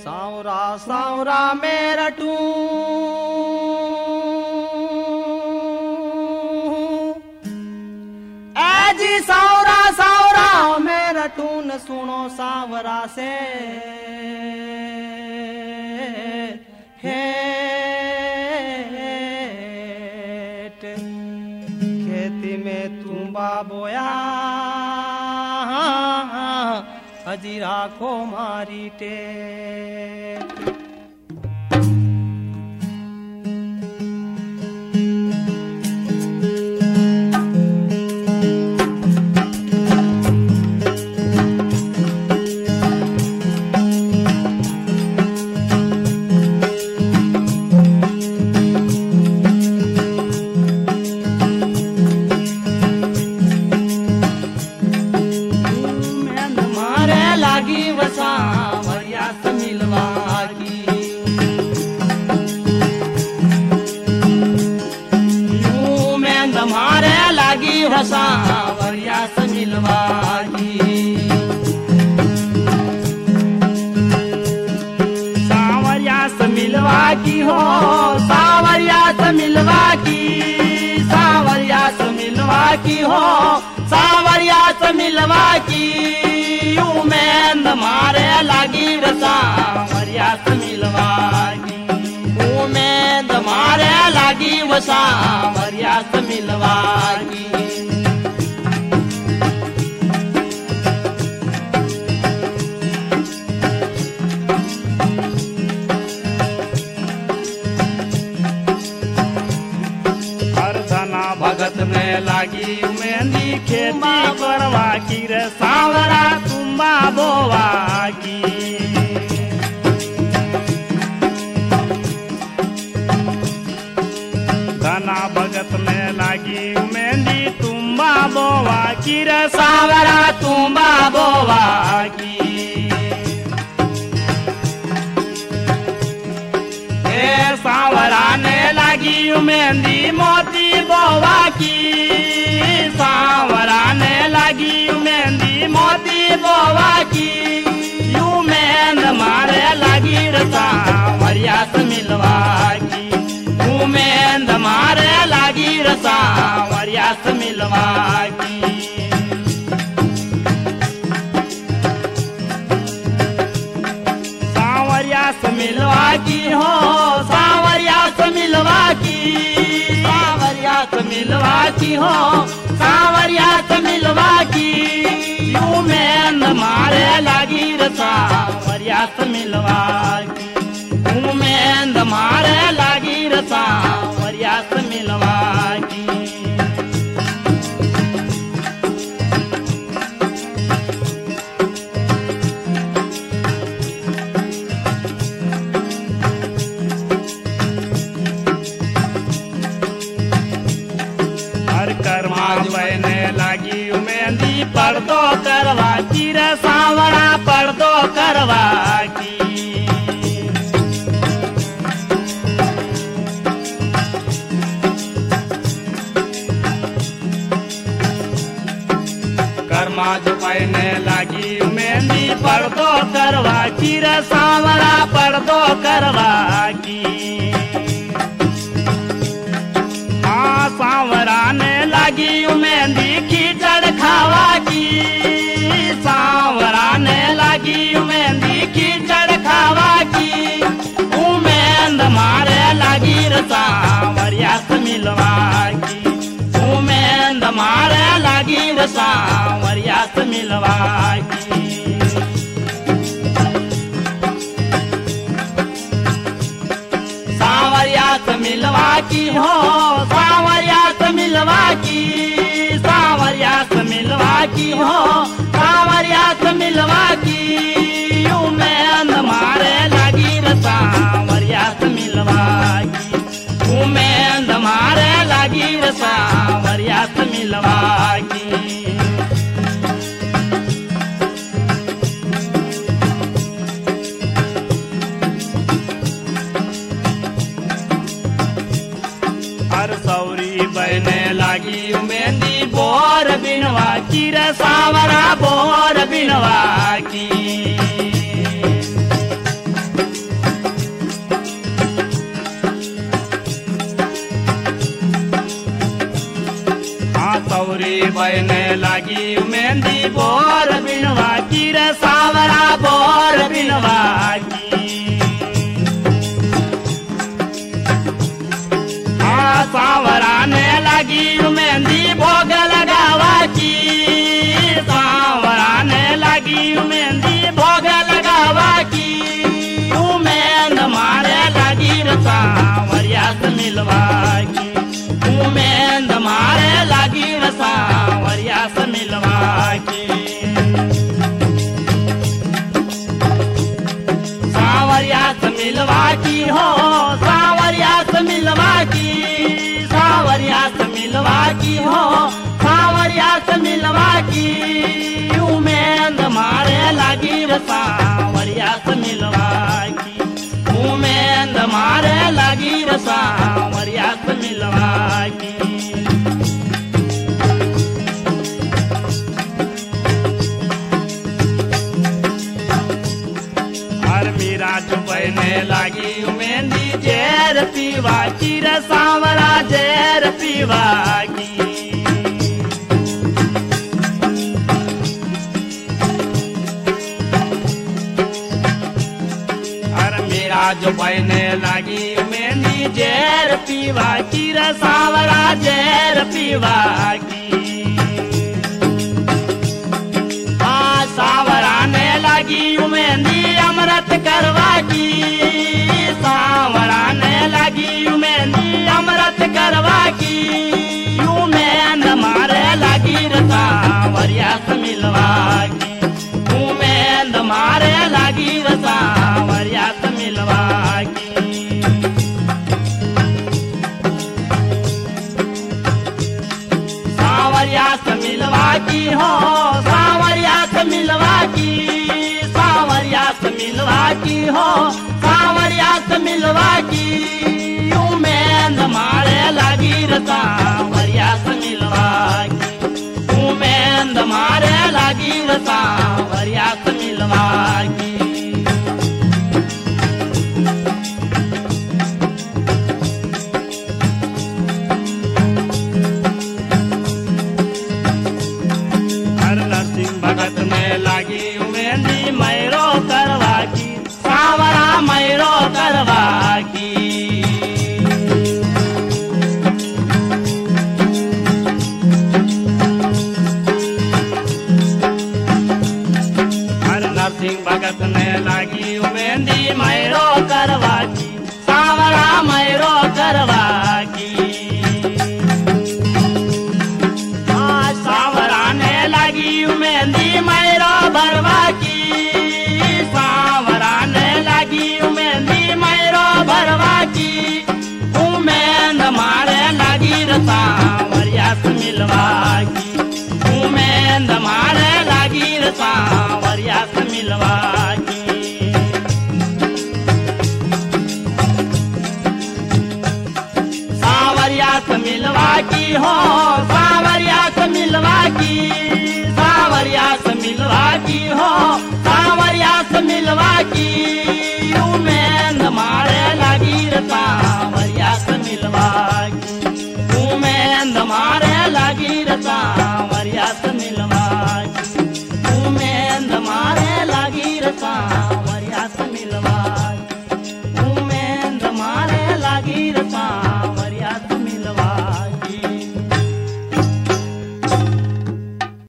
सांवरा सांवरा मेरा टू जी सांवरा सांवरा मेरा टून सुनो सांवरा से हेट खेती में तुम्बा बोया हजी राखो मारी टेट सांवरिया से मिलवागी सांवरिया से मिलवागी हो सांवरिया से मिलवागी सांवरिया से मिलवागी हो सांवरिया से मिलवागी उमेंद मारे लागी रे सांवरिया से मिलवागी उमेंद मारे लागी वो सांवरिया से मिलवागी भगत में लागी मेहंदी खेती करवा की रे सांवरा तुम्बा बोवा की धना भगत में लागी मेहंदी तुम्बा बोवा की रे सांवरा तुम्बा बोवा की सांवरा ने लागी मेहंदी मोती बोवा की सांवरा ने लागी मेहंदी मोती बोवा की यू मेहंद मारे लागी रे सांवरिया से मिलवा की यू मेहंद मारे लागी रे सांवरिया से मिलवा की सांवरिया से मिलवा की हो सांवरिया से मिलवा की सांवरिया से मिलवा की हो सांवरिया से मिलवा की यू मेंद मारे लागी रे सांवरिया से मिलवा की यू मेंद मारे लागी रे सांवरिया से मिलवा की बहने लागी मेहंदी पर्दो करवा की रे सांवरा पर्दो करवा की कर्मा जो पहने लागी मेहंदी पर्दो करवा की रे सांवरा पर्दो करवा की सांवरा ने लागी मेहंदी खीचड़ खावा की सांवरा ने लागी मेहंदी खीचड़ खावा की उमेंद मारे लागी रे सांवरिया से मिलवा की उमेंद मारे लागी रे सांवरिया से मिलवा की सांवरिया से मिलवा की हो सांवरिया से मिलवा की सांवरिया से मिलवा की हो सांवरिया से मिलवा की उमेंद मारे लागी रे सांवरिया से मिलवा की उमेंद मारे लागी रे सांवरिया से मिलवा की सौरी बहने लागी मेहंदी बोर बिनवा की रे सांवरा बोर बिनवा की मेहंदी बोर बिनवा की रे सावरा बोर बिनवा की। सावरा ने लगी मेहंदी भोग लगावा की। सावरा ने लगी मेहंदी भोग लगावा की। मेहंद मारे लगी सावरिया से मिलवा की। मेहंद मारे लगी सावरिया से मिलवा की। सावरिया से मिलवा की हो सावरिया से मिलवा की। सावरिया से मिलवा की हो सावरिया से मिलवा की। मेहंद मारे लगी सावरिया से मिलवा की। मेहंद मारे लगी सावरिया से मिलवा की। हर मीरा चुपने लगी मेहंदी जहर पीवा की रे सावरा जहर पीवा की। हर मीरा चुपने लगी मेहंदी जहर पीवा की रे सावरा जहर पीवा की। सावरा ने लगी मेहंदी अमृत करवा की। सावरा ने लगी मेहंदी अमृत करवा की। मेहंद मारे लगी सावरिया से मिलवा की। मेहंद मारे लगी सावरिया से मिलवा की। सावरिया से मिलवा की हो सावरिया से मिलवा की। सावरिया से मिलवा की हो सावरिया से मिलवा की। मेहंद मारे लगी सावरिया से मिलवा की। मेहंद मारे लगी सावरिया से मिलवा की। भगत में लगी मेहंदी मैरो करवा की। सावरा मैरो करवा की। हर नरसिंह भगत में लगी मेहंदी मैरो करवा की। सावरा मैरो करवा की। सावरा ने लगी मेहंदी मैरो भरवा की। सावरा ने लगी मेहंदी मैरो भरवा की। मेहंद मारे लगी सावरिया से मिलवा की। मेहंद मारे लगी सावरिया से मिलवा की। सावरिया से मिलवा की हो सावरिया से मिलवा की। सावरिया से मिलवा की हो सावरिया से मिलवा की। मेहंद मारे लगी सावरिया से मिलवा की। मेहंद मारे लगी सावरिया से मिलवा की। मेहंद मारे लगी सावरिया